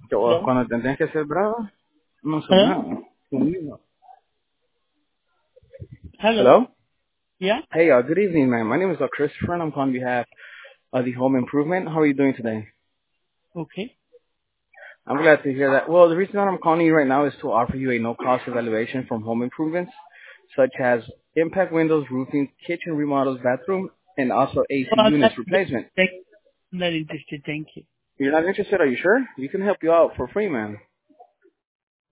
Hello? Cuando tendrías que ser bravo, no son Hello? nada. Conmigo. Hello? Hello? Yeah? Hey, good evening, man. My name is Christopher, and I'm calling on behalf of the Home Improvement. How are you doing today? Okay. I'm glad to hear that. Well, the reason that I'm calling you right now is to offer you a no-cost evaluation from Home Improvements, such as impact windows, roofing, kitchen remodels, bathroom, and also AC Well, units replacement. I'm not interested. Thank you. You're not interested, are you sure? We can help you out for free, man.